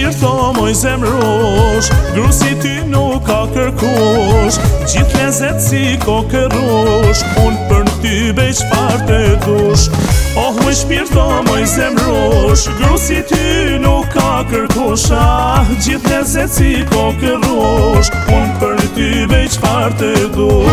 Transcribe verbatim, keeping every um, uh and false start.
shpirto moj zemrosh, gru si ty nuk ka kërkosh, gjithë lezet si kokërosh, unë për në ty bej qfar të dush. Oh, moj shpirto moj zemrosh, gru si ty nuk ka kërkosh, ah, gjithë lezet si kokërosh, unë për në ty bej qfar të dush.